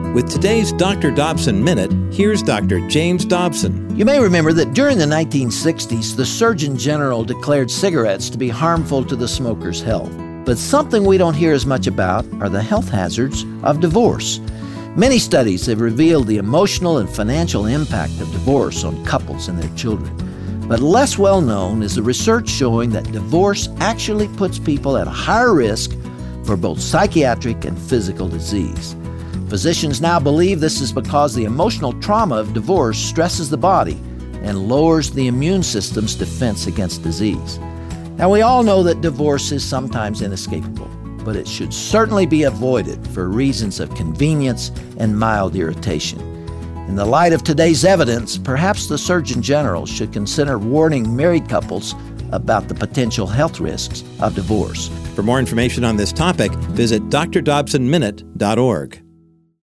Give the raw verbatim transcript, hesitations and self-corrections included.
With today's Doctor Dobson Minute, here's Doctor James Dobson. You may remember that during the nineteen sixties, the Surgeon General declared cigarettes to be harmful to the smoker's health. But something we don't hear as much about are the health hazards of divorce. Many studies have revealed the emotional and financial impact of divorce on couples and their children. But less well known is the research showing that divorce actually puts people at a higher risk for both psychiatric and physical disease. Physicians now believe this is because the emotional trauma of divorce stresses the body and lowers the immune system's defense against disease. Now, we all know that divorce is sometimes inescapable, but it should certainly be avoided for reasons of convenience and mild irritation. In the light of today's evidence, perhaps the Surgeon General should consider warning married couples about the potential health risks of divorce. For more information on this topic, visit d r dobson minute dot org.